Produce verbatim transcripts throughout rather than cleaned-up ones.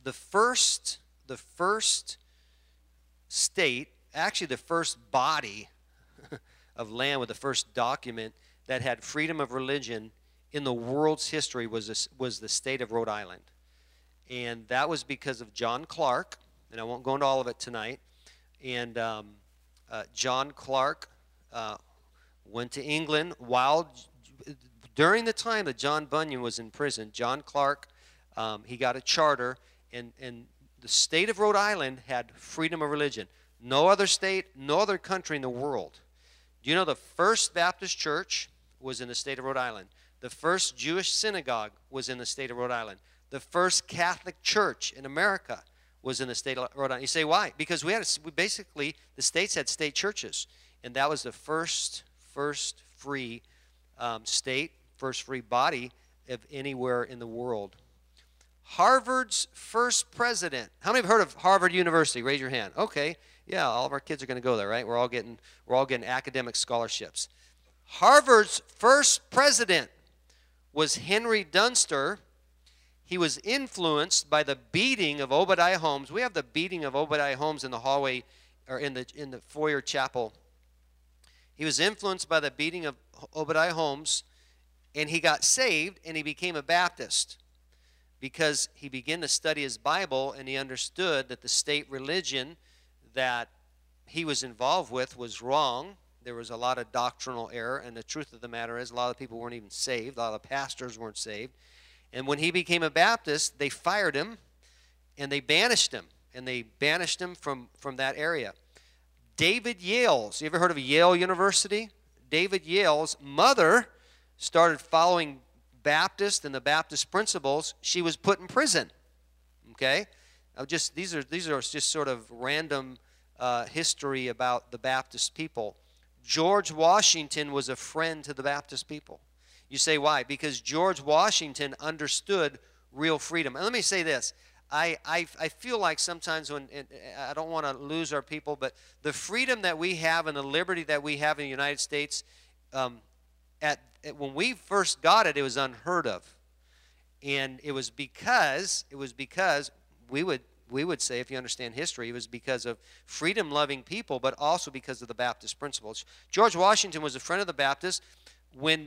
the first, the first state, actually the first body of land with the first document that had freedom of religion in the world's history was this, was the state of Rhode Island. And that was because of John Clark, and I won't go into all of it tonight. And um, uh, John Clark uh, went to England while, during the time that John Bunyan was in prison. John Clark, um, he got a charter, and, and the state of Rhode Island had freedom of religion. No other state, no other country in the world. Do you know the first Baptist church was in the state of Rhode Island? The first Jewish synagogue was in the state of Rhode Island. The first Catholic church in America was in the state of Rhode Island. You say, why? Because we had a, we basically, the states had state churches. And that was the first, first free um, state, first free body of anywhere in the world. Harvard's first president. How many have heard of Harvard University? Raise your hand. Okay. Yeah, all of our kids are going to go there, right? We're all getting, we're all getting academic scholarships. Harvard's first president was Henry Dunster. He was influenced by the beating of Obadiah Holmes. We have the beating of Obadiah Holmes in the hallway, or in the in the foyer chapel. He was influenced by the beating of Obadiah Holmes, and he got saved, and he became a Baptist because he began to study his Bible, and he understood that the state religion that he was involved with was wrong. There was a lot of doctrinal error, and the truth of the matter is a lot of people weren't even saved. A lot of pastors weren't saved. And when he became a Baptist, they fired him, and they banished him, and they banished him from, from that area. David Yale's, you ever heard of Yale University? David Yale's mother started following Baptist and the Baptist principles. She was put in prison, okay? Now just, these are, these are just sort of random uh, history about the Baptist people. George Washington was a friend to the Baptist people. You say, why? Because George Washington understood real freedom. And let me say this. I, I, I feel like sometimes when, and I don't want to lose our people, but the freedom that we have and the liberty that we have in the United States, um, at, at when we first got it, it was unheard of. And it was because, it was because we would, we would say, if you understand history, it was because of freedom-loving people, but also because of the Baptist principles. George Washington was a friend of the Baptists. When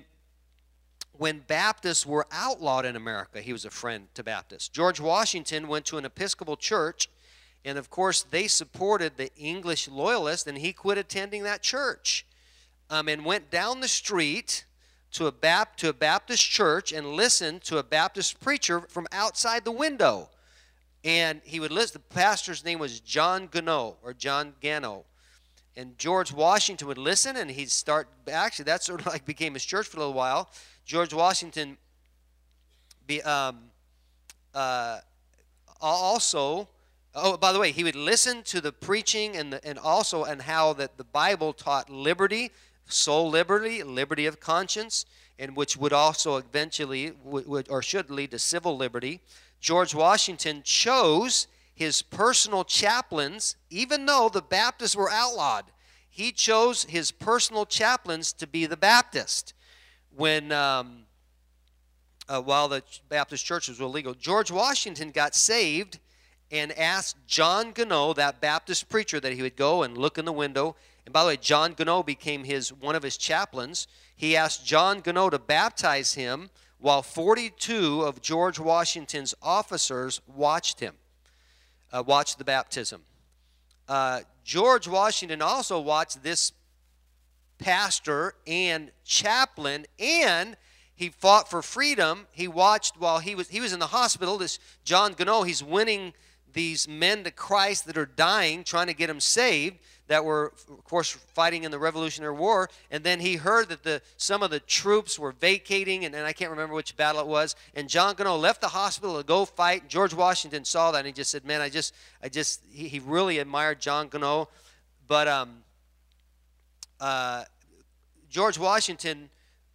When Baptists were outlawed in America, he was a friend to Baptists. George Washington went to an Episcopal church, and of course they supported the English loyalists, and he quit attending that church um, and went down the street to a, Bap to a Baptist church and listened to a Baptist preacher from outside the window. And he would listen. The pastor's name was John Gano, or John Gano. And George Washington would listen, and he'd start, actually that sort of like became his church for a little while. George Washington be, um, uh, also, oh, by the way, he would listen to the preaching and, the, and also and how that the Bible taught liberty, soul liberty, liberty of conscience, and which would also eventually, would, or should lead to civil liberty. George Washington chose his personal chaplains, even though the Baptists were outlawed. He chose his personal chaplains to be the Baptist. When, um, uh, while the Baptist churches were illegal, George Washington got saved and asked John Gano, that Baptist preacher, that he would go and look in the window. And by the way, John Gano became his one of his chaplains. He asked John Gano to baptize him while forty-two of George Washington's officers watched him, uh, watched the baptism. Uh, George Washington also watched this pastor and chaplain, and he fought for freedom. He watched while he was he was in the hospital. This John Gano, he's winning these men to Christ that are dying, trying to get them saved, that were, of course, fighting in the Revolutionary War. And then he heard that the some of the troops were vacating, and, and I can't remember which battle it was. And John Gano left the hospital to go fight. And George Washington saw that, and he just said, "Man, I just, I just," he, he really admired John Gano, but um. Uh, George Washington,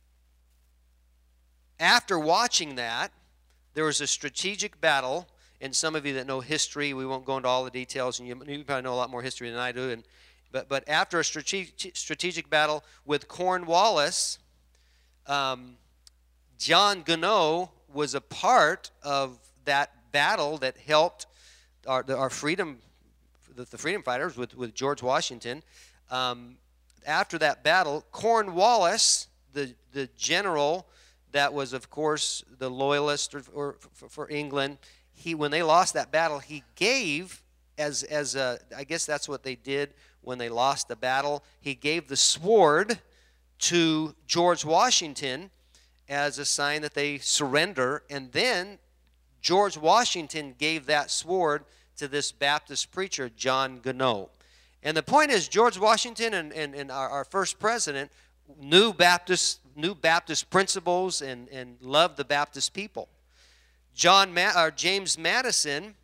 after watching that, there was a strategic battle, and some of you that know history, we won't go into all the details, and you, you probably know a lot more history than I do, and, but, but after a strategic, strategic battle with Cornwallis, um, John Gano was a part of that battle that helped our, our freedom, the, the freedom fighters with, with George Washington. Um, after that battle, Cornwallis, the, the general that was, of course, the loyalist or, or for, for England, he when they lost that battle, he gave, as, as a, I guess that's what they did when they lost the battle, he gave the sword to George Washington as a sign that they surrender, and then George Washington gave that sword to this Baptist preacher, John Gunnow. And the point is, George Washington and, and, and our, our first president knew Baptist, knew Baptist principles and, and loved the Baptist people. John Ma- or James Madison,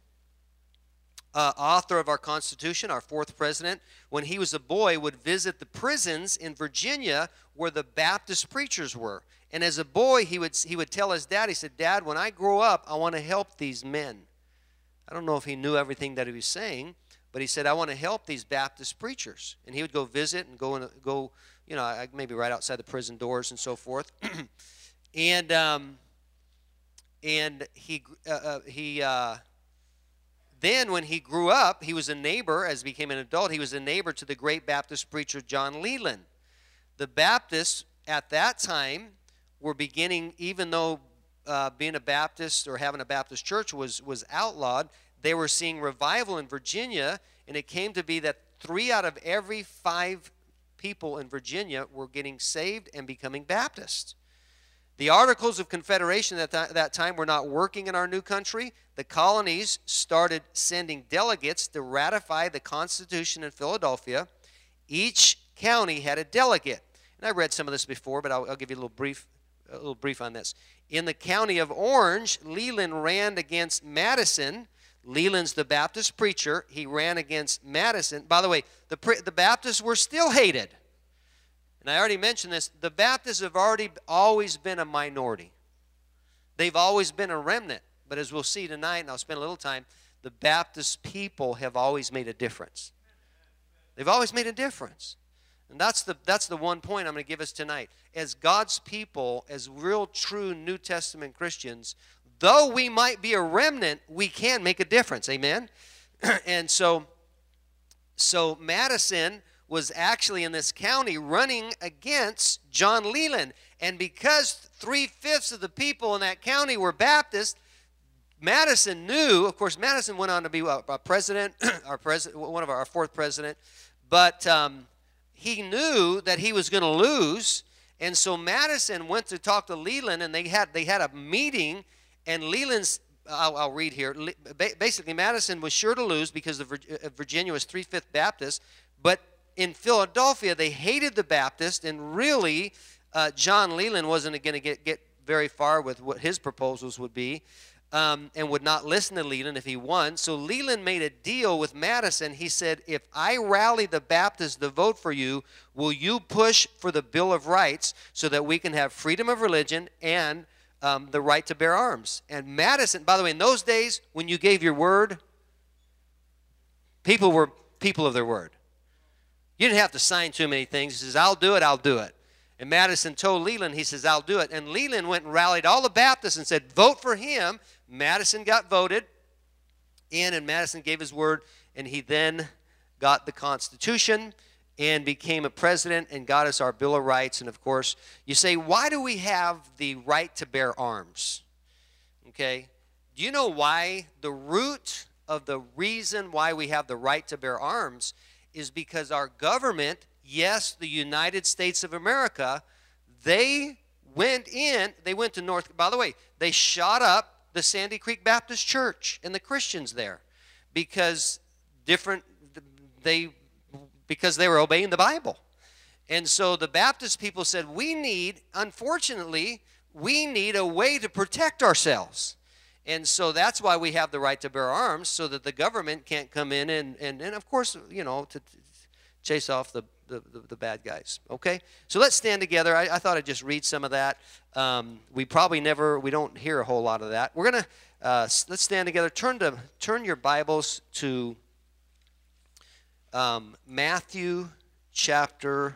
uh, author of our Constitution, our fourth president, when he was a boy, would visit the prisons in Virginia where the Baptist preachers were. And as a boy, he would, he would tell his dad, he said, "Dad, when I grow up, I want to help these men." I don't know if he knew everything that he was saying, but he said, "I want to help these Baptist preachers." And he would go visit and go, and go you know, maybe right outside the prison doors and so forth. and um, and he, uh, uh, he uh, then when he grew up, he was a neighbor, as he became an adult, he was a neighbor to the great Baptist preacher John Leland. The Baptists at that time were beginning, even though uh, being a Baptist or having a Baptist church was, was outlawed, they were seeing revival in Virginia, and it came to be that three out of every five people in Virginia were getting saved and becoming Baptists. The Articles of Confederation at that, that time were not working in our new country. The colonies started sending delegates to ratify the Constitution in Philadelphia. Each county had a delegate. And I read some of this before, but I'll, I'll give you a little brief a little brief on this. In the county of Orange, Leland ran against Madison. Leland's the Baptist preacher. He ran against Madison. By the way, the, the Baptists were still hated. And I already mentioned this. The Baptists have already always been a minority. They've always been a remnant. But as we'll see tonight, and I'll spend a little time, the Baptist people have always made a difference. They've always made a difference. And that's the, that's the one point I'm going to give us tonight. As God's people, as real, true New Testament Christians, though we might be a remnant, we can make a difference. Amen? And so, so Madison was actually in this county running against John Leland. And because three-fifths of the people in that county were Baptist, Madison knew, of course, Madison went on to be a, a president, our president, one of our, our fourth president, but um, he knew that he was going to lose, and so Madison went to talk to Leland, and they had they had a meeting, and Leland's, I'll, I'll read here, basically Madison was sure to lose because Virginia was three-fifths Baptist, but in Philadelphia they hated the Baptist, and really uh, John Leland wasn't going to get, get very far with what his proposals would be. Um, and would not listen to Leland if he won. So Leland made a deal with Madison. He said, "If I rally the Baptists to vote for you, will you push for the Bill of Rights so that we can have freedom of religion and um, the right to bear arms?" And Madison, by the way, in those days, when you gave your word, people were people of their word. You didn't have to sign too many things. He says, "I'll do it, I'll do it." And Madison told Leland, he says, "I'll do it." And Leland went and rallied all the Baptists and said, "Vote for him." Madison got voted in, and Madison gave his word, and he then got the Constitution and became a president and got us our Bill of Rights. And, of course, you say, why do we have the right to bear arms? Okay. Do you know why? The root of the reason why we have the right to bear arms is because our government, yes, the United States of America, they went in, they went to North, by the way, they shot up the Sandy Creek Baptist Church and the Christians there because different, they, because they were obeying the Bible. And so the Baptist people said, we need, unfortunately, we need a way to protect ourselves. And so that's why we have the right to bear arms, so that the government can't come in and, and, and of course, you know, to, to chase off the, the, the, the bad guys. Okay? So let's stand together. I, I thought I'd just read some of that. Um, we probably never, we don't hear a whole lot of that. We're going to, uh, let's stand together. Turn to, turn your Bibles to um, Matthew chapter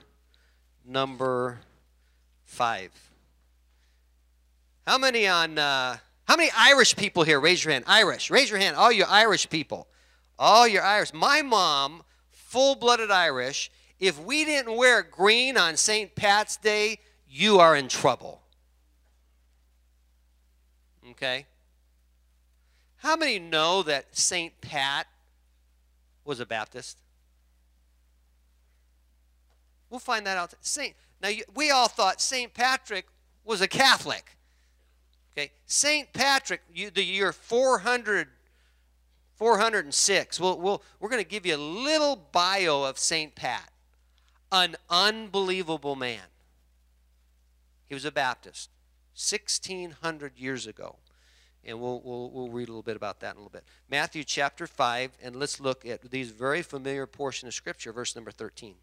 number five. How many on, uh, how How many Irish people here? Raise your hand. Irish. Raise your hand. All you Irish people. All your Irish. My mom, full-blooded Irish, if we didn't wear green on Saint Pat's Day, you are in trouble. Okay? How many know that Saint Pat was a Baptist? We'll find that out. Saint. Now, you, we all thought Saint Patrick was a Catholic. Okay, Saint Patrick, you, the year four hundred, four hundred six. We'll, we'll, we're going to give you a little bio of Saint Pat. An unbelievable man. He was a Baptist, sixteen hundred years ago. And we'll, we'll, we'll read a little bit about that in a little bit. Matthew chapter five, and let's look at these very familiar portion of Scripture, verse number thirteen.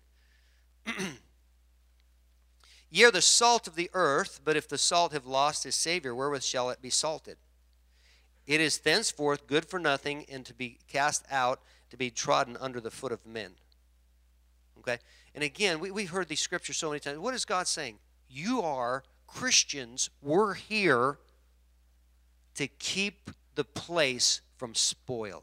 Ye are the salt of the earth, but if the salt have lost his Savior, wherewith shall it be salted? It is thenceforth good for nothing, and to be cast out, to be trodden under the foot of men. Okay? And again, we, we've heard these scriptures so many times. What is God saying? You are Christians. We're here to keep the place from spoiling.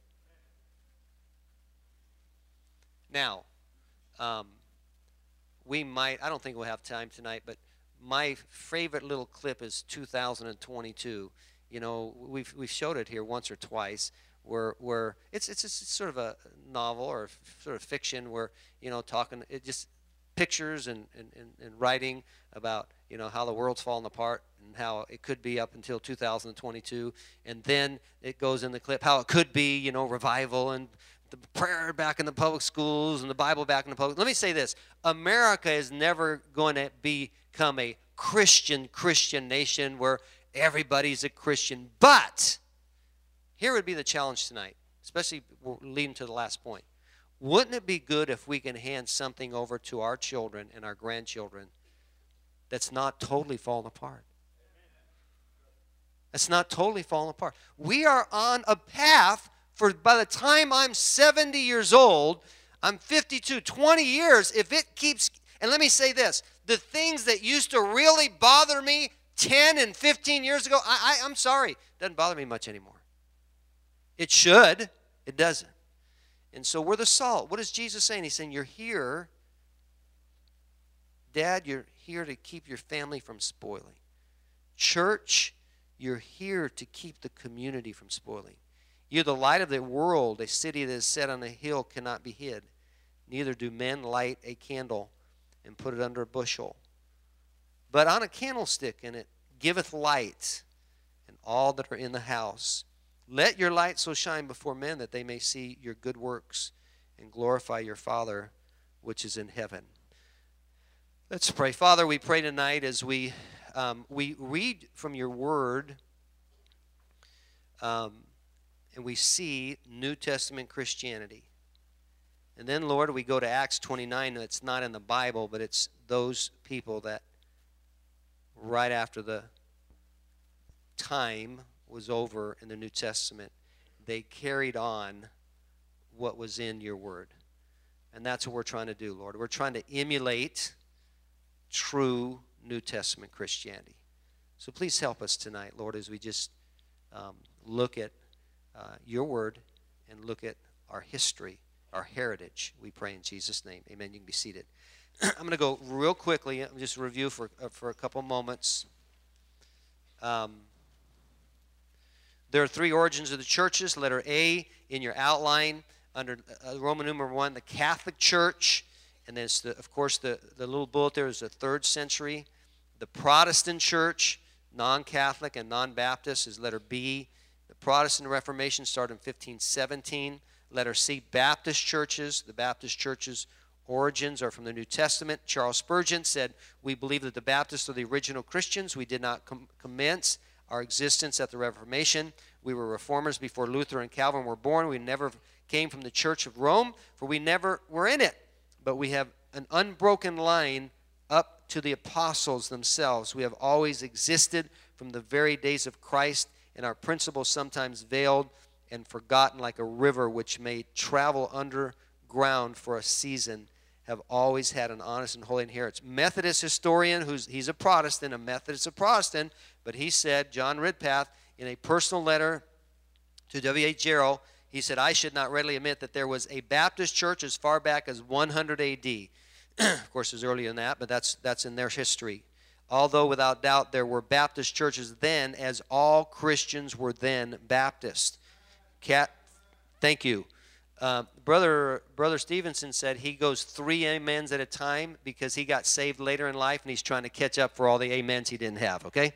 Now, um, we might, I don't think we'll have time tonight, but my favorite little clip is two thousand twenty-two. You know, we've, we've showed it here once or twice, where, where it's, it's, it's sort of a novel or sort of fiction where, you know, talking, it just pictures and, and, and, and writing about, you know, how the world's falling apart and how it could be up until two thousand twenty-two. And then it goes in the clip how it could be, you know, revival and the prayer back in the public schools and the Bible back in the public. Let me say this. America is never going to become a Christian, Christian nation where everybody's a Christian. But here would be the challenge tonight, especially leading to the last point. Wouldn't it be good if we can hand something over to our children and our grandchildren that's not totally falling apart? That's not totally falling apart. We are on a path for by the time I'm seventy years old, I'm fifty-two, twenty years, if it keeps, and let me say this, the things that used to really bother me ten and fifteen years ago, I, I, I'm sorry, it doesn't bother me much anymore. It should, it doesn't. And so we're the salt. What is Jesus saying? He's saying, you're here, Dad, you're here to keep your family from spoiling. Church, you're here to keep the community from spoiling. You're the light of the world. A city that is set on a hill cannot be hid. Neither do men light a candle and put it under a bushel, but on a candlestick, and it giveth light, and all that are in the house. Let your light so shine before men that they may see your good works and glorify your Father which is in heaven. Let's pray. Father, we pray tonight as we um, we read from your word, um, and we see New Testament Christianity. And then, Lord, we go to Acts twenty-nine, and it's not in the Bible, but it's those people that right after the time was over in the New Testament, they carried on what was in your word. And that's what we're trying to do, Lord. We're trying to emulate true New Testament Christianity. So please help us tonight, Lord, as we just um, look at uh, your word and look at our history, our heritage. We pray in Jesus' name. Amen. You can be seated. I'm going to go real quickly and just review for, uh, for a couple moments. Um, there are three origins of the churches. Letter A in your outline under uh, Roman numeral one, the Catholic Church. And then, it's the, of course, the, the little bullet there is the third century. The Protestant Church, non-Catholic and non-Baptist, is letter B. The Protestant Reformation started in fifteen seventeen. Letter C, Baptist churches. The Baptist churches' origins are from the New Testament. Charles Spurgeon said, we believe that the Baptists are the original Christians. We did not com- commence our existence at the Reformation. We were reformers before Luther and Calvin were born. We never came from the Church of Rome, for we never were in it. But we have an unbroken line up to the apostles themselves. We have always existed from the very days of Christ, and our principles sometimes veiled and forgotten like a river which may travel underground for a season, have always had an honest and holy inheritance. Methodist historian, who's he's a Protestant, a Methodist a Protestant, but he said, John Ridpath, in a personal letter to W H Jarrell, he said, I should not readily admit that there was a Baptist church as far back as one hundred A D Of course, it was earlier than that, but that's, that's in their history. Although, without doubt, there were Baptist churches then, as all Christians were then Baptist. Cat, thank you. Uh, brother brother Stevenson said he goes three amens at a time because he got saved later in life and he's trying to catch up for all the amens he didn't have, okay?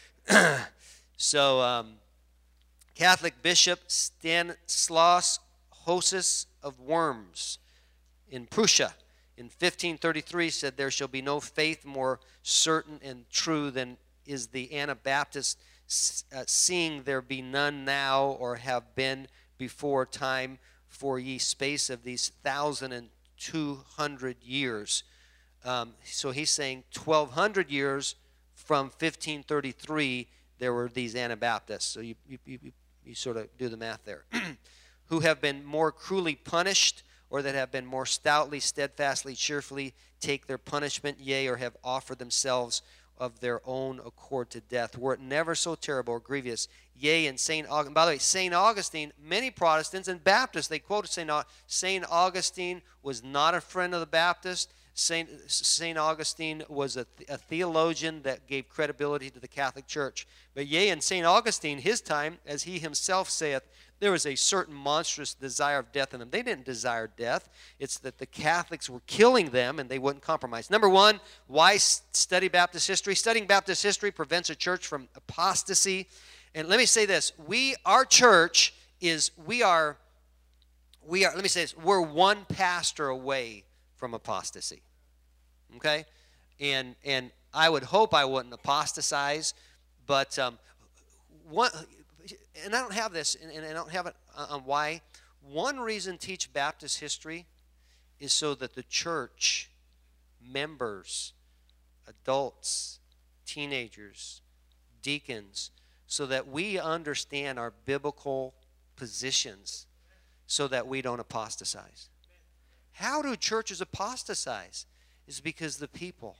so, um, Catholic Bishop Stanislaus Hosius of Worms in Prussia in fifteen thirty-three said, there shall be no faith more certain and true than is the Anabaptist, uh, seeing there be none now or have been before time for ye space of these thousand and two hundred years. Um, so he's saying twelve hundred years from fifteen thirty-three, there were these Anabaptists. So you, you, you, you sort of do the math there. Who have been more cruelly punished, or that have been more stoutly, steadfastly, cheerfully take their punishment, yea, or have offered themselves of their own accord to death, were it never so terrible or grievous. Yea, and Saint Augustine, by the way, Saint Augustine, many Protestants and Baptists, they quoted Saint Saint Augustine was not a friend of the Baptist. Saint Saint Augustine was a, a theologian that gave credibility to the Catholic Church. But yea, in Saint Augustine, his time, as he himself saith, there was a certain monstrous desire of death in them. They didn't desire death. It's that the Catholics were killing them and they wouldn't compromise. Number one, why study Baptist history? Studying Baptist history prevents a church from apostasy. And let me say this. We, our church is, we are, we are, let me say this, we're one pastor away from apostasy. Okay? And, and I would hope I wouldn't apostatize, but um, one... And I don't have this, and I don't have it on why. One reason teach Baptist history is so that the church, members, adults, teenagers, deacons, so that we understand our biblical positions so that we don't apostatize. How do churches apostatize? Is because the people,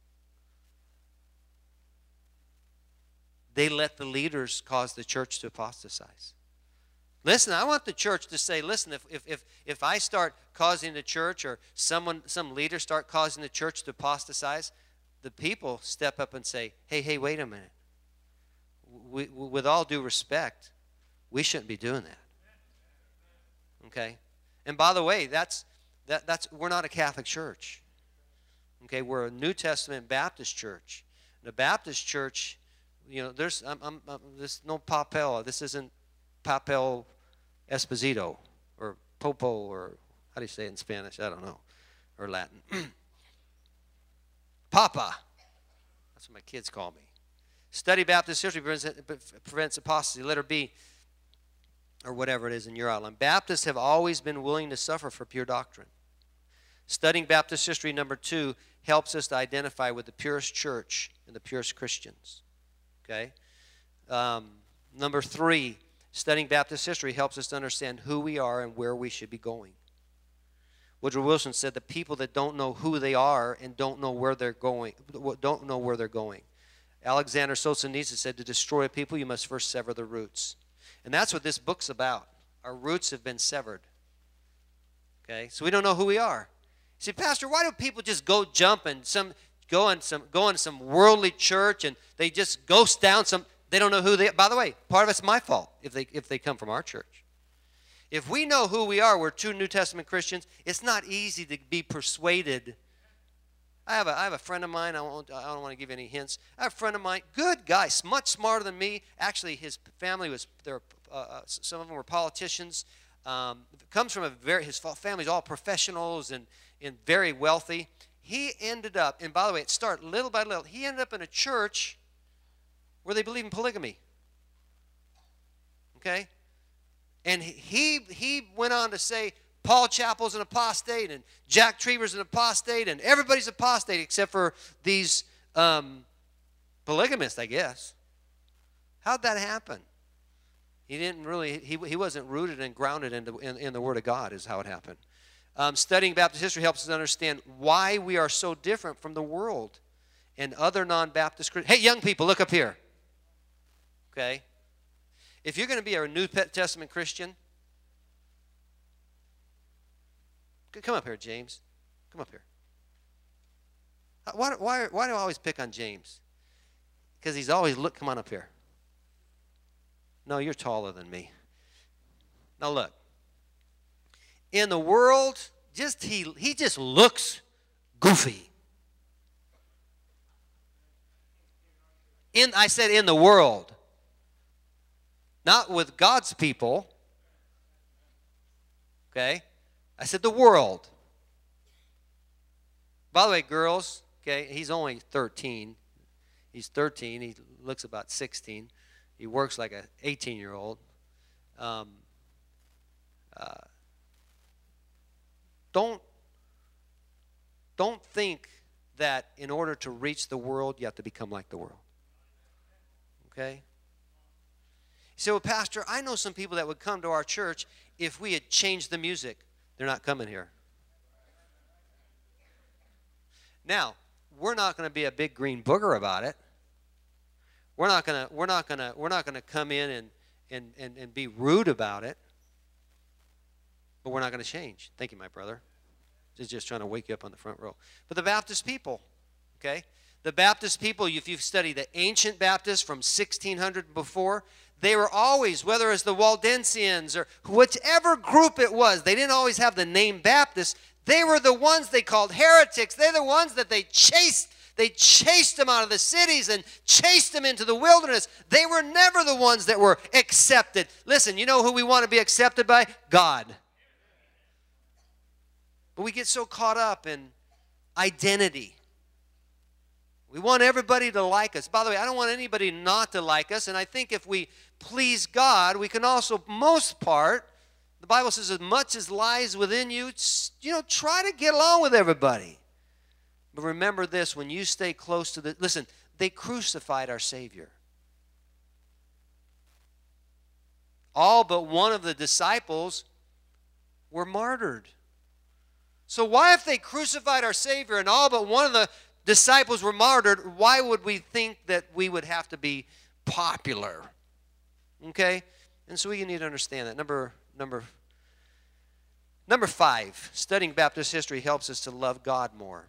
they let the leaders cause the church to apostatize. Listen, I want the church to say, listen, if, if, if, if I start causing the church or someone, some leader start causing the church to apostatize, the people step up and say, hey, hey, wait a minute. We, with all due respect, we shouldn't be doing that. Okay? And by the way, that's, that, that's we're not a Catholic church. Okay? We're a New Testament Baptist church. The Baptist church, you know, there's I'm, I'm, I'm, there's no papel. This isn't papel esposito or popo or how do you say it in Spanish? I don't know, or Latin. Papa. That's what my kids call me. Study Baptist history prevents, prevents apostasy. Letter B, or whatever it is in your outline. Baptists have always been willing to suffer for pure doctrine. Studying Baptist history, number two, helps us to identify with the purest church and the purest Christians. Okay? Um, number three, studying Baptist history helps us to understand who we are and where we should be going. Woodrow Wilson said the people that don't know who they are and don't know where they're going, don't know where they're going. Alexander Solzhenitsyn said to destroy a people, you must first sever the roots. And that's what this book's about. Our roots have been severed. Okay? So we don't know who we are. You see, Pastor, why do people just go jump and some go in some go in some worldly church and they just ghost down some, they don't know who they are. By the way, part of it's my fault if they if they come from our church. If we know who we are, we're true New Testament Christians, it's not easy to be persuaded. I have a I have a friend of mine, I won't I don't want to give any hints. I have a friend of mine, good guy, much smarter than me. Actually, his family was there. Uh, some of them were politicians. Um, comes from a very his family's all professionals and and very wealthy. He ended up, and by the way, it started little by little. He ended up in a church where they believe in polygamy. Okay? And he he went on to say Paul Chappell's an apostate and Jack Trieber's an apostate and everybody's apostate except for these um, polygamists, I guess. How'd that happen? He didn't really, he, he wasn't rooted and grounded in the, in, in the Word of God is how it happened. Um, studying Baptist history helps us understand why we are so different from the world and other non-Baptist Christians. Hey, young people, look up here. Okay? If you're going to be a New Testament Christian, come up here, James. Come up here. Why, why, why do I always pick on James? Because he's always, look, come on up here. No, you're taller than me. Now look. In the world, just he, he just looks goofy. In, I said in the world. Not with God's people. Okay? I said the world. By the way, girls, okay, he's only thirteen. He's thirteen. He looks about sixteen. He works like an eighteen-year-old. Um, uh, don't, don't think that in order to reach the world, you have to become like the world. Okay? You say, well, Pastor, I know some people that would come to our church if we had changed the music. They're not coming here. Now, we're not going to be a big green booger about it. We're not going to we're not going to we're not going to come in and, and and and be rude about it. But we're not going to change. Thank you, my brother. Just just trying to wake you up on the front row. But the Baptist people, okay? The Baptist people, if you've studied the ancient Baptists from sixteen hundred before, they were always, whether it's the Waldensians or whichever group it was, they didn't always have the name Baptist. They were the ones they called heretics. They're the ones that they chased. They chased them out of the cities and chased them into the wilderness. They were never the ones that were accepted. Listen, you know who we want to be accepted by? God. But we get so caught up in identity. We want everybody to like us. By the way, I don't want anybody not to like us. And I think if we please God, we can also, most part, the Bible says as much as lies within you, you know, try to get along with everybody. But remember this, when you stay close to the, listen, they crucified our Savior. All but one of the disciples were martyred. So why, if they crucified our Savior and all but one of the disciples were martyred, why would we think that we would have to be popular? Okay? And so we need to understand that. Number, number, number five, studying Baptist history helps us to love God more.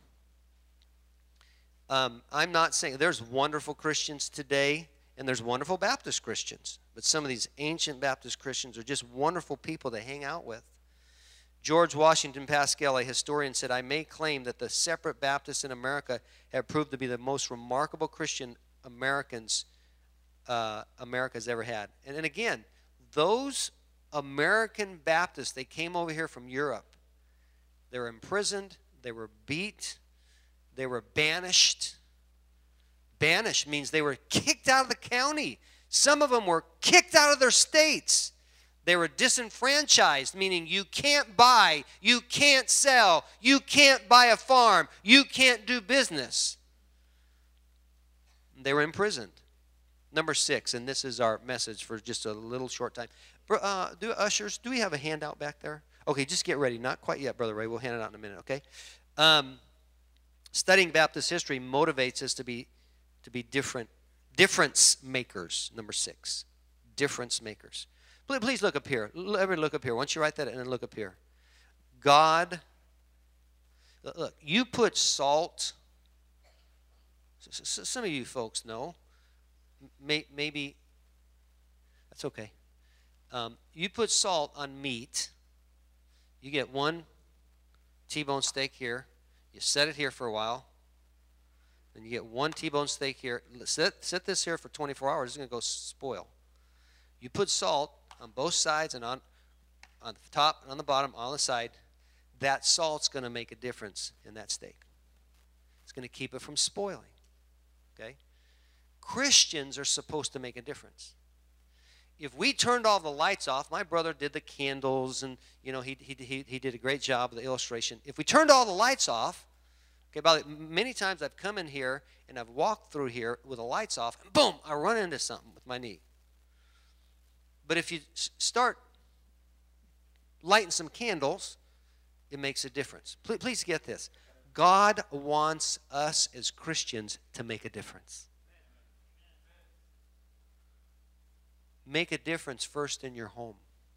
Um, I'm not saying, there's wonderful Christians today, and there's wonderful Baptist Christians. But some of these ancient Baptist Christians are just wonderful people to hang out with. George Washington Pascal, a historian, said, I may claim that the separate Baptists in America have proved to be the most remarkable Christian Americans uh, America's ever had. And, and again, those American Baptists, they came over here from Europe. They were imprisoned. They were beat. They were banished. Banished means they were kicked out of the county. Some of them were kicked out of their states. They were disenfranchised, meaning you can't buy, you can't sell, you can't buy a farm, you can't do business. They were imprisoned. Number six, and this is our message for just a little short time. Uh, do ushers, do we have a handout back there? Okay, just get ready. Not quite yet, Brother Ray. We'll hand it out in a minute, okay? Um, studying Baptist history motivates us to be, to be different, difference makers, number six. Difference makers. Please look up here. Everybody look up here. Once you write that and then look up here. God, look, you put salt. Some of you folks know. Maybe, that's okay. Um, you put salt on meat. You get one T-bone steak here. You set it here for a while. And you get one T-bone steak here. Set, set this here for twenty-four hours. It's going to go spoil. You put salt on both sides and on, on the top and on the bottom, on the side. That salt's going to make a difference in that steak. It's going to keep it from spoiling. Okay? Christians are supposed to make a difference. If we turned all the lights off, my brother did the candles, and you know he he he, he did a great job of the illustration. If we turned all the lights off, okay, about many times I've come in here and I've walked through here with the lights off, and boom, I run into something with my knee. But if you start lighting some candles, it makes a difference. Please, please get this. God wants us as Christians to make a difference. make a difference first in your home.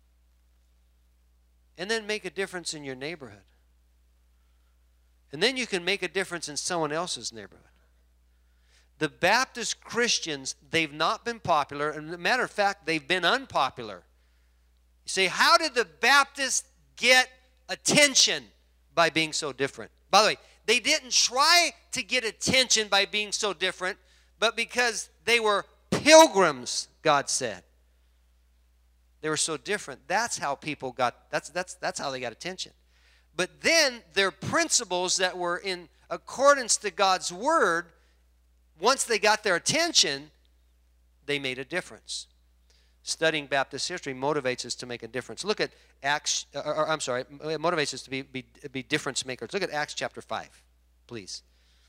And then make a difference in your neighborhood. And then you can make a difference in someone else's neighborhood. The Baptist Christians, they've not been popular. And as a matter of fact, they've been unpopular. You say, how did the Baptists get attention? By being so different. By the way, they didn't try to get attention by being so different, but because they were pilgrims, God said. They were so different. That's how people got, that's, that's, that's how they got attention. But then their principles that were in accordance to God's word, once they got their attention, they made a difference. Studying Baptist history motivates us to make a difference. Look at Acts, or, or I'm sorry, it motivates us to be, be, be difference makers. Look at Acts chapter five, please.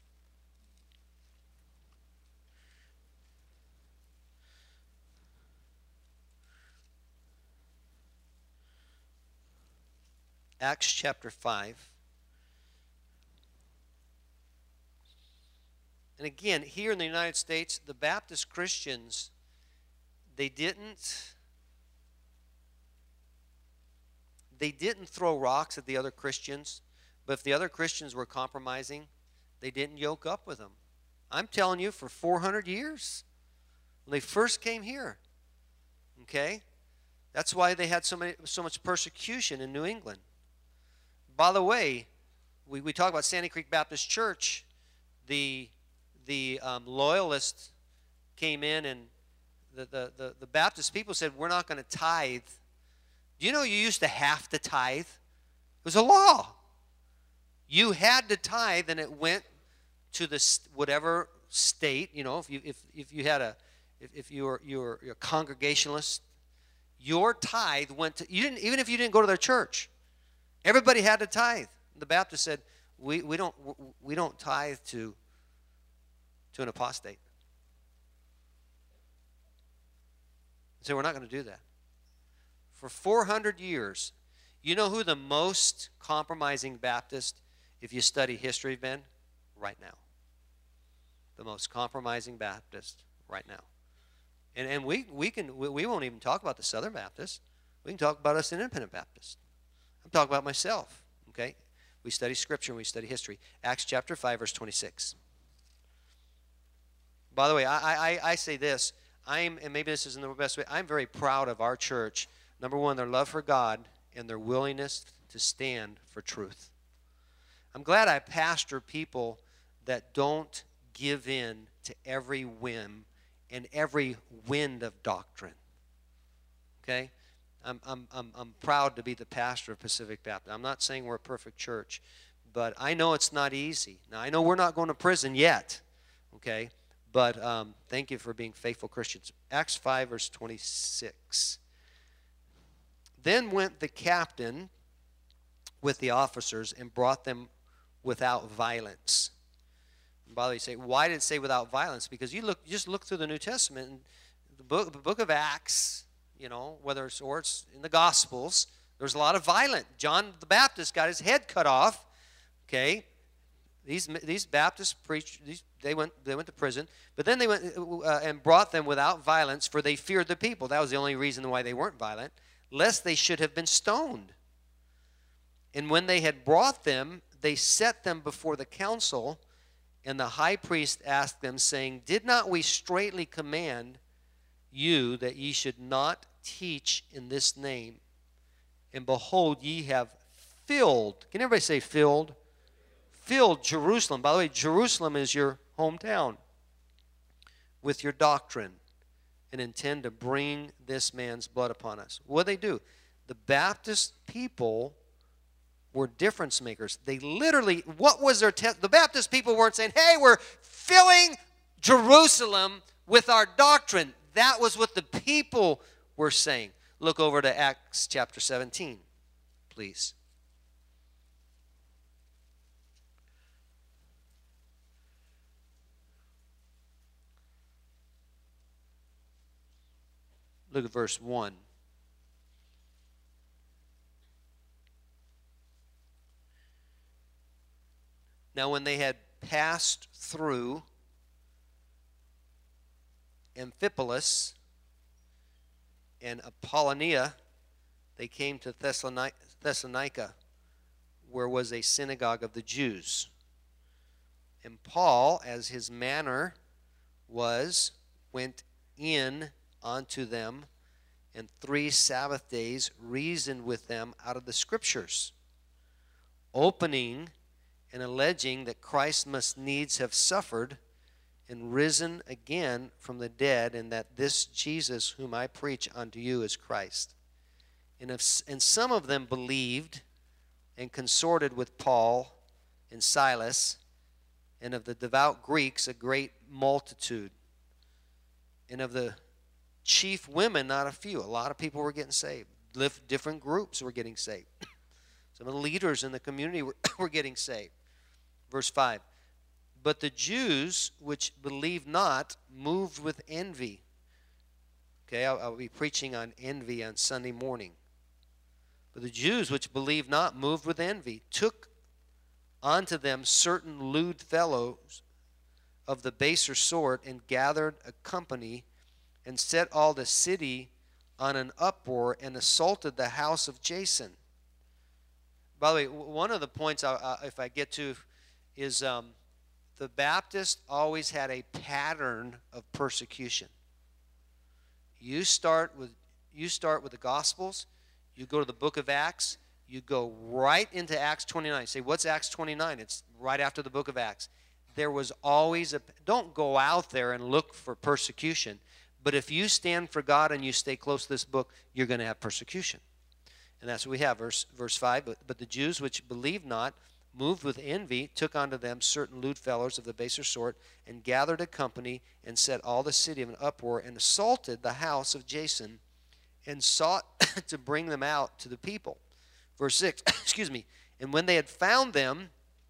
Acts chapter five. And again, here in the United States, the Baptist Christians, they didn't, they didn't throw rocks at the other Christians, but if the other Christians were compromising, they didn't yoke up with them. I'm telling you, for four hundred years, when they first came here, okay? That's why they had so many, so much persecution in New England. By the way, we, we talk about Sandy Creek Baptist Church. The, the um, loyalists came in and The, the, the, the Baptist people said, we're not going to tithe. Do you know you used to have to tithe? It was a law. You had to tithe, and it went to the whatever state. You know, if you if if you had a if, if you were you were you're a Congregationalist, your tithe went to you didn't even if you didn't go to their church. Everybody had to tithe. The Baptist said, we we don't we don't tithe to to an apostate. So we're not going to do that. For four hundred years, you know who the most compromising Baptist, if you study history, been? Right now. The most compromising Baptist right now. And and we we can we, we won't even talk about the Southern Baptists. We can talk about us Independent Baptists. I'm talking about myself. Okay? We study Scripture and we study history. Acts chapter five, verse twenty-six. By the way, I I, I say this. I'm, and maybe this isn't the best way, I'm very proud of our church. Number one, their love for God and their willingness to stand for truth. I'm glad I pastor people that don't give in to every whim and every wind of doctrine. Okay? I'm, I'm, I'm, I'm proud to be the pastor of Pacific Baptist. I'm not saying we're a perfect church, but I know it's not easy. Now, I know we're not going to prison yet, okay? But um, thank you for being faithful Christians. Acts five, verse twenty-six. Then went the captain with the officers and brought them without violence. And by the way, you say, why did it say without violence? Because you look, you just look through the New Testament, and the book, the book of Acts, you know, whether it's or it's in the Gospels, there's a lot of violence. John the Baptist got his head cut off. Okay, these these Baptists preached. These they went they went to prison, but then they went uh, and brought them without violence, for they feared the people. That was the only reason why they weren't violent, lest they should have been stoned. And when they had brought them, they set them before the council, and the high priest asked them, saying, "Did not we straitly command you that ye should not teach in this name? And behold, ye have filled," can everybody say filled? Filled Jerusalem. By the way, Jerusalem is your hometown, with your doctrine, and intend to bring this man's blood upon us. What did they do? The Baptist people were difference makers. They literally, what was their test? The Baptist people weren't saying, hey, we're filling Jerusalem with our doctrine. That was what the people were saying. Look over to Acts chapter seventeen, please. Look at verse one. Now when they had passed through Amphipolis and Apollonia, they came to Thessalonica, Thessalonica, where was a synagogue of the Jews. And Paul, as his manner was, went in unto them, and three Sabbath days reasoned with them out of the Scriptures, opening and alleging that Christ must needs have suffered and risen again from the dead, and that this Jesus whom I preach unto you is Christ. And, if, and some of them believed and consorted with Paul and Silas, and of the devout Greeks a great multitude, and of the chief women not a few. A lot of people were getting saved. Different groups were getting saved. Some of the leaders in the community were, were getting saved. Verse five. But the Jews which believed not moved with envy. Okay, I'll, I'll be preaching on envy on Sunday morning. But the Jews which believed not moved with envy took unto them certain lewd fellows of the baser sort, and gathered a company, and set all the city on an uproar, and assaulted the house of Jason. By the way, one of the points, I, I, if I get to, is um, the Baptists always had a pattern of persecution. You start with you start with the Gospels, you go to the book of Acts, you go right into Acts twenty-nine. Say, what's Acts twenty-nine? It's right after the book of Acts. There was always a, don't go out there and look for persecution, but if you stand for God and you stay close to this book, you're going to have persecution. And that's what we have, verse, verse five. But, but the Jews which believed not, moved with envy, took unto them certain lewd fellows of the baser sort, and gathered a company, and set all the city in an uproar, and assaulted the house of Jason, and sought to bring them out to the people. Verse six, excuse me. And when they had found them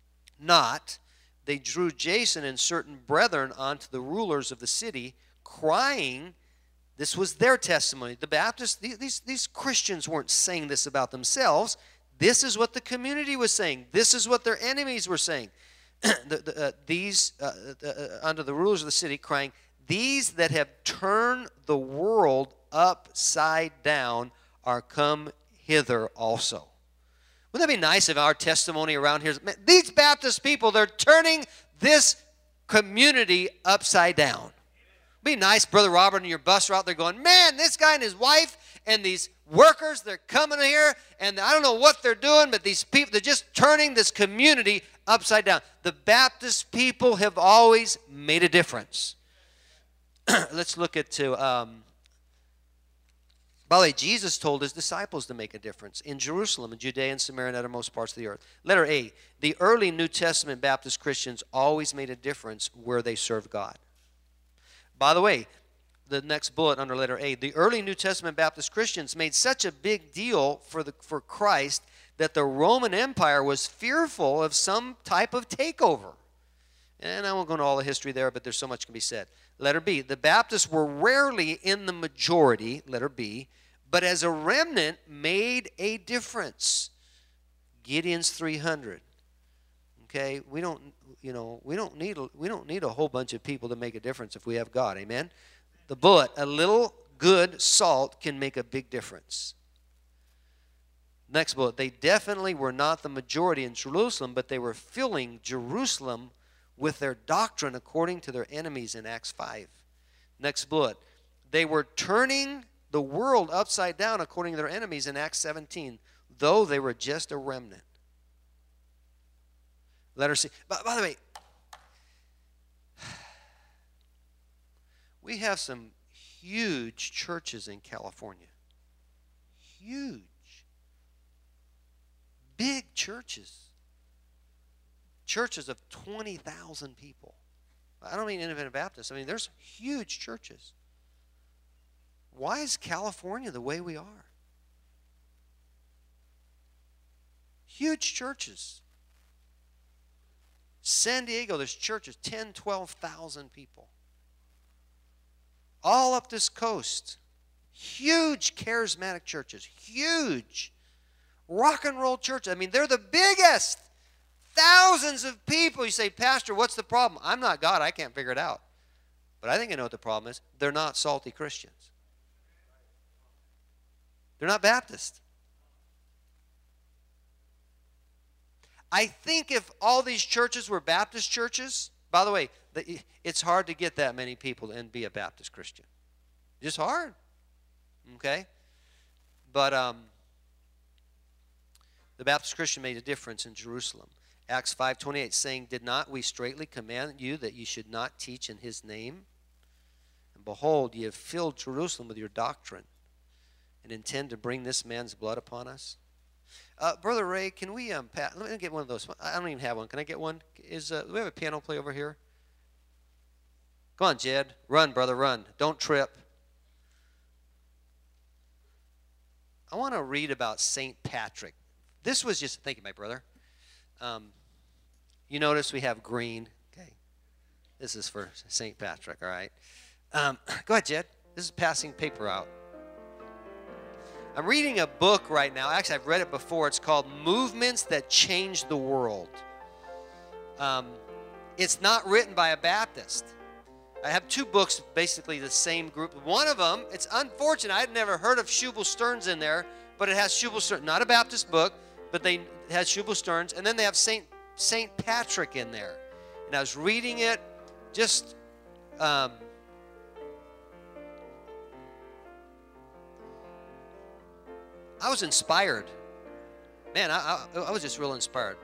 not, they drew Jason and certain brethren unto the rulers of the city, crying, this was their testimony. The Baptists, these, these Christians weren't saying this about themselves. This is what the community was saying. This is what their enemies were saying. the, the, uh, these, uh, uh, unto the rulers of the city, crying, these that have turned the world upside down are come hither also. Wouldn't that be nice if our testimony around here is, man, these Baptist people, they're turning this community upside down. It'd be nice, Brother Robert and your bus are out there going, man, this guy and his wife and these workers, they're coming here, and I don't know what they're doing, but these people, they're just turning this community upside down. The Baptist people have always made a difference. Let's look at to... Um, By the way, Jesus told his disciples to make a difference in Jerusalem, in Judea and Samaria, and uttermost parts of the earth. Letter A, the early New Testament Baptist Christians always made a difference where they served God. By the way, the next bullet under letter A, the early New Testament Baptist Christians made such a big deal for, the, for Christ that the Roman Empire was fearful of some type of takeover. And I won't go into all the history there, but there's so much can be said. Letter B, the Baptists were rarely in the majority, letter B, but as a remnant made a difference. Gideon's three hundred. Okay, we don't, you know, we don't need a, we don't need a whole bunch of people to make a difference if we have God. Amen. The bullet, a little good salt can make a big difference. Next bullet, they definitely were not the majority in Jerusalem, but they were filling Jerusalem with their doctrine according to their enemies in Acts five. Next bullet, they were turning the world upside down according to their enemies in Acts seventeen, though they were just a remnant. Letter C. By, by the way, we have some huge churches in California. Huge. Big churches. Churches of twenty thousand people. I don't mean Independent Baptists. I mean, there's huge churches. Why is California the way we are? Huge churches. San Diego, there's churches, ten, twelve thousand people. All up this coast. Huge charismatic churches. Huge. Rock and roll churches. I mean, they're the biggest. Thousands of people. You say, Pastor, what's the problem? I'm not God. I can't figure it out. But I think I know what the problem is. They're not salty Christians. They're not Baptist. I think if all these churches were Baptist churches, by the way, it's hard to get that many people and be a Baptist Christian. It's hard. Okay? But um, the Baptist Christian made a difference in Jerusalem. Acts five twenty-eight saying, did not we straitly command you that you should not teach in his name? And behold, ye have filled Jerusalem with your doctrine, and intend to bring this man's blood upon us. Uh, Brother Ray, can we, um, Pat, let me get one of those. I don't even have one. Can I get one? Is uh, do we have a piano player over here? Come on, Jed. Run, brother, run. Don't trip. I want to read about Saint Patrick. This was just, thank you, my brother. Um, you notice we have green. Okay. This is for Saint Patrick, all right. Um, go ahead, Jed. This is passing paper out. I'm reading a book right now. Actually, I've read it before. It's called Movements That Change the World. Um, it's not written by a Baptist. I have two books, basically the same group. One of them, it's unfortunate. I had never heard of Shubal Stearns in there, but it has Shubal Stearns. Not a Baptist book, but they it has Shubal Stearns. And then they have Saint Saint Patrick in there. And I was reading it, just... Um, I was inspired. Man, I, I, I was just real inspired.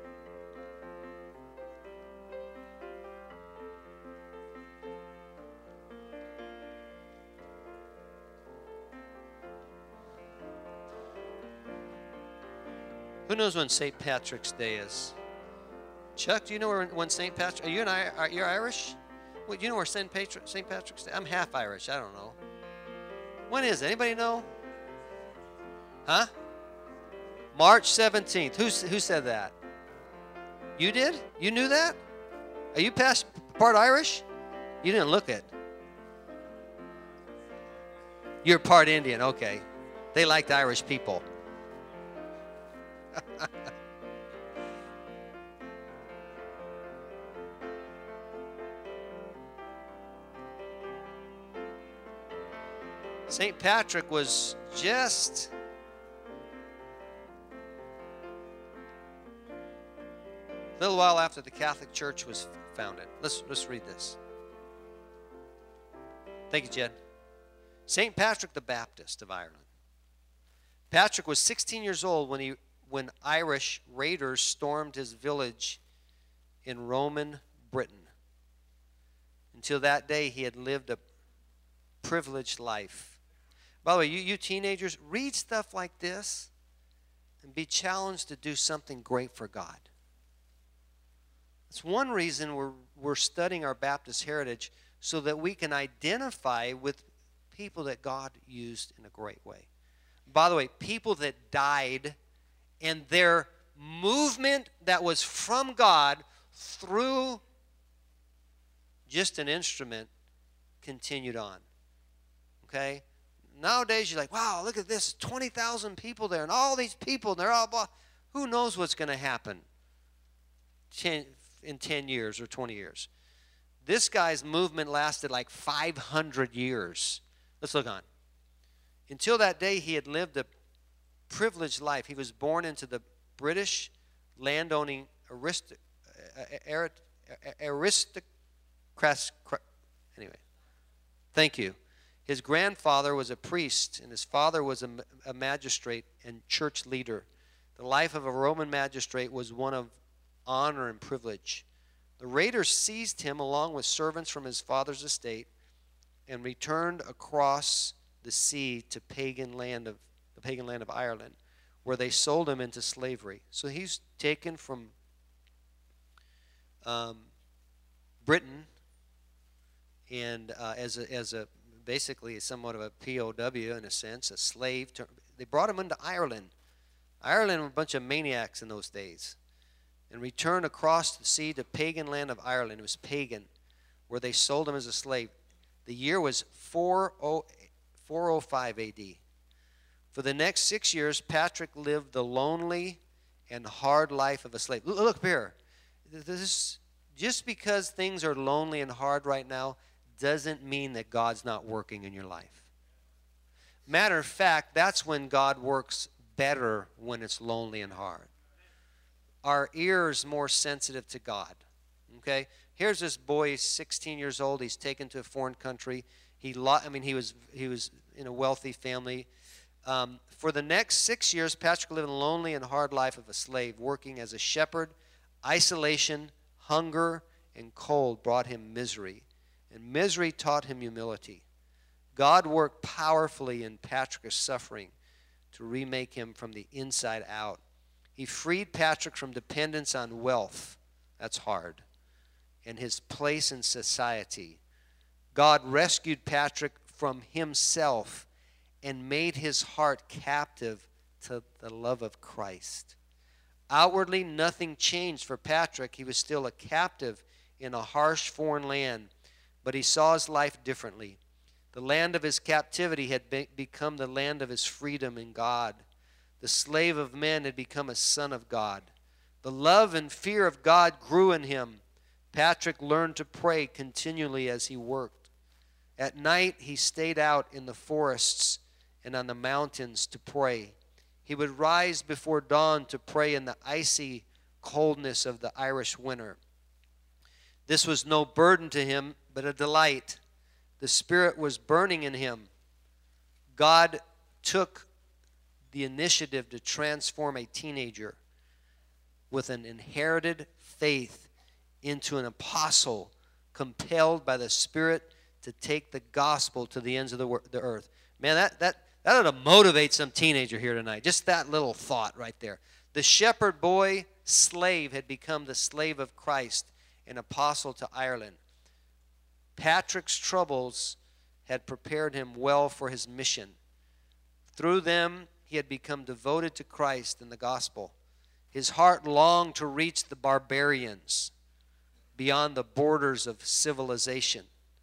Who knows when Saint Patrick's Day is? Chuck, do you know where, when Saint Patrick? Are you an are you Irish? Well, do you know where Saint Patrick Saint Patrick's Day? I'm half Irish. I don't know. When is it? Anybody know? Huh? March seventeenth. Who, who said that? You did? You knew that? Are you past part Irish? You didn't look it. You're part Indian. Okay. They liked Irish people. Saint Patrick was just... a little while after the Catholic Church was founded. Let's, let's read this. Thank you, Jed. Saint Patrick the Baptist of Ireland. Patrick was sixteen years old when, he, when Irish raiders stormed his village in Roman Britain. Until that day, he had lived a privileged life. By the way, you, you teenagers, read stuff like this and be challenged to do something great for God. It's one reason we're, we're studying our Baptist heritage, so that we can identify with people that God used in a great way. By the way, people that died and their movement that was from God through just an instrument continued on. Okay? Nowadays, you're like, wow, look at this, twenty thousand people there, and all these people, and they're all, blah. Who knows what's going to happen ten, in ten years or twenty years. This guy's movement lasted like five hundred years. Let's look on. Until that day, he had lived a privileged life. He was born into the British landowning aristocracy. Anyway, thank you. His grandfather was a priest, and his father was a, a magistrate and church leader. The life of a Roman magistrate was one of honor and privilege. The raiders seized him along with servants from his father's estate and returned across the sea to pagan land of the pagan land of Ireland, where they sold him into slavery. So he's taken from um, Britain and uh, as a, as a basically somewhat of a P O W in a sense, a slave. To, they brought him into Ireland. Ireland were a bunch of maniacs in those days. And returned across the sea to pagan land of Ireland. It was pagan, where they sold him as a slave. The year was four oh five A D. For the next six years, Patrick lived the lonely and hard life of a slave. Look, look here. This, just because things are lonely and hard right now doesn't mean that God's not working in your life. Matter of fact, that's when God works better, when it's lonely and hard. Our ears more sensitive to God. Okay? Here's this boy, he's sixteen years old. He's taken to a foreign country. He, lo- I mean, he was he was in a wealthy family. Um, for the next six years, Patrick lived a lonely and hard life of a slave, working as a shepherd. Isolation, hunger, and cold brought him misery, and misery taught him humility. God worked powerfully in Patrick's suffering to remake him from the inside out. He freed Patrick from dependence on wealth. That's hard. And his place in society. God rescued Patrick from himself and made his heart captive to the love of Christ. Outwardly, nothing changed for Patrick. He was still a captive in a harsh foreign land, but he saw his life differently. The land of his captivity had be- become the land of his freedom in God. The slave of men had become a son of God. The love and fear of God grew in him. Patrick learned to pray continually as he worked. At night, he stayed out in the forests and on the mountains to pray. He would rise before dawn to pray in the icy coldness of the Irish winter. This was no burden to him, but a delight. The Spirit was burning in him. God took the initiative to transform a teenager with an inherited faith into an apostle, compelled by the Spirit to take the gospel to the ends of the, wor- the earth. Man, that, that, that ought to motivate some teenager here tonight. Just that little thought right there. The shepherd boy slave had become the slave of Christ, an apostle to Ireland. Patrick's troubles had prepared him well for his mission. Through them, he had become devoted to Christ and the gospel. His heart longed to reach the barbarians beyond the borders of civilization.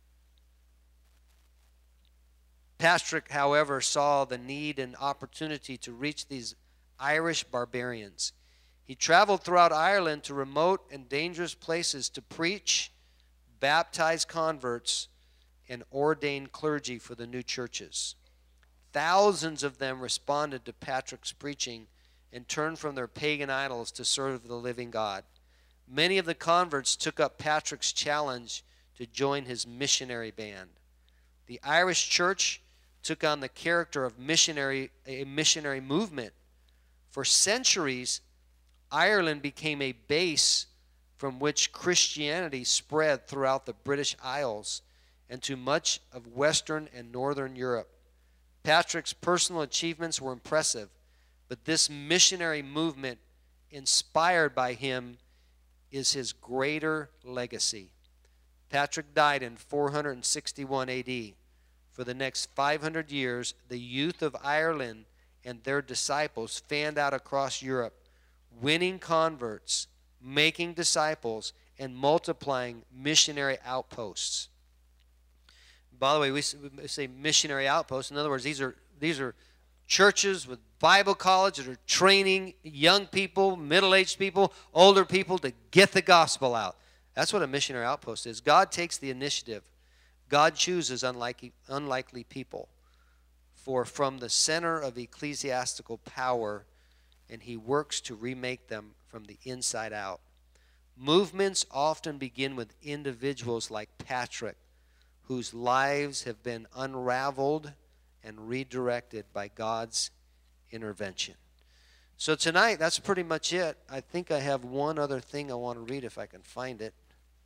Patrick, however, saw the need and opportunity to reach these Irish barbarians. He traveled throughout Ireland to remote and dangerous places to preach, baptize converts, and ordain clergy for the new churches. Thousands of them responded to Patrick's preaching and turned from their pagan idols to serve the living God. Many of the converts took up Patrick's challenge to join his missionary band. The Irish church took on the character of missionary, a missionary movement. For centuries, Ireland became a base from which Christianity spread throughout the British Isles and to much of Western and Northern Europe. Patrick's personal achievements were impressive, but this missionary movement, inspired by him, is his greater legacy. Patrick died in four hundred sixty-one A D. For the next five hundred years, the youth of Ireland and their disciples fanned out across Europe, winning converts, making disciples, and multiplying missionary outposts. By the way, we say missionary outposts. In other words, these are these are churches with Bible college that are training young people, middle-aged people, older people to get the gospel out. That's what a missionary outpost is. God takes the initiative. God chooses unlikely, unlikely people for from the center of ecclesiastical power, and he works to remake them from the inside out. Movements often begin with individuals like Patrick, whose lives have been unraveled and redirected by God's intervention. So tonight, that's pretty much it. I think I have one other thing I want to read if I can find it.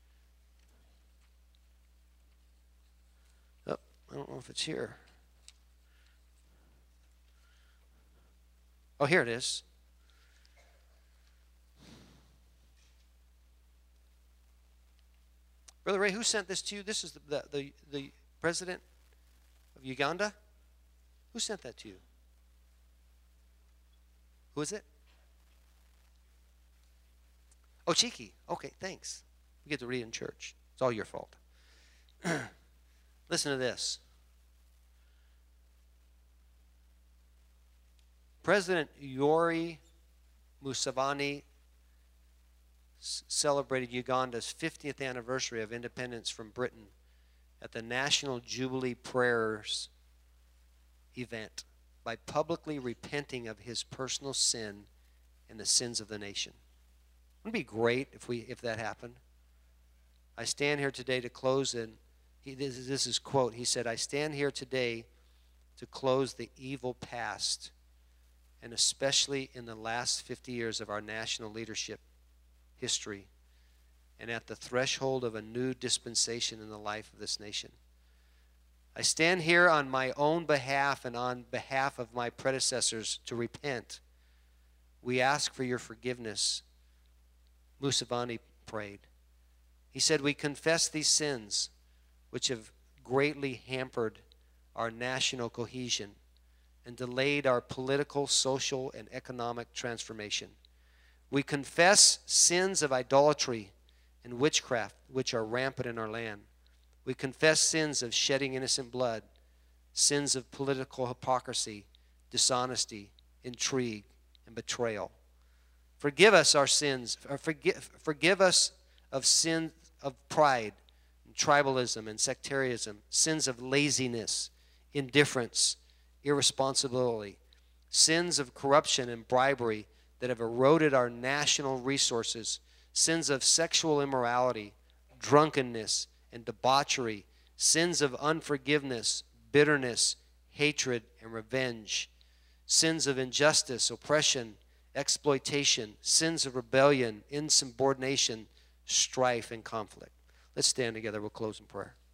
Oh, I don't know if it's here. Oh, here it is. Brother Ray, who sent this to you? This is the, the, the, the president of Uganda? Who sent that to you? Who is it? Oh, Cheeky. Okay, thanks. We get to read in church. It's all your fault. Listen to this. President Yoweri Museveni celebrated Uganda's fiftieth anniversary of independence from Britain at the National Jubilee Prayers event by publicly repenting of his personal sin and the sins of the nation. Wouldn't it be great if we if that happened? I stand here today to close, and he, this, is, this is quote. He said, "I stand here today to close the evil past, and especially in the last fifty years of our national leadership history, and at the threshold of a new dispensation in the life of this nation. I stand here on my own behalf and on behalf of my predecessors to repent. We ask for your forgiveness." Museveni prayed. He said, "We confess these sins which have greatly hampered our national cohesion and delayed our political, social, and economic transformation. We confess sins of idolatry and witchcraft which are rampant in our land. We confess sins of shedding innocent blood, sins of political hypocrisy, dishonesty, intrigue, and betrayal. Forgive us our sins. Or forgive, forgive us of sin of pride, and tribalism, and sectarianism, sins of laziness, indifference, irresponsibility, sins of corruption and bribery that have eroded our national resources, sins of sexual immorality, drunkenness, and debauchery, sins of unforgiveness, bitterness, hatred, and revenge, sins of injustice, oppression, exploitation, sins of rebellion, insubordination, strife, and conflict." Let's stand together. We'll close in prayer.